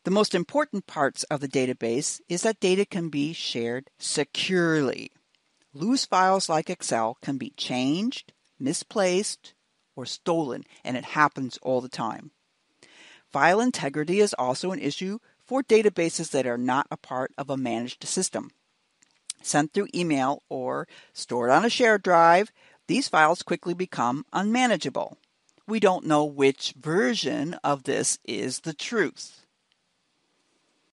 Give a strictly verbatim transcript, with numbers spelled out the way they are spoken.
The most important parts of the database is that data can be shared securely. Loose files like Excel can be changed, misplaced, or stolen, and it happens all the time. File integrity is also an issue for databases that are not a part of a managed system. Sent through email or stored on a shared drive, these files quickly become unmanageable. We don't know which version of this is the truth.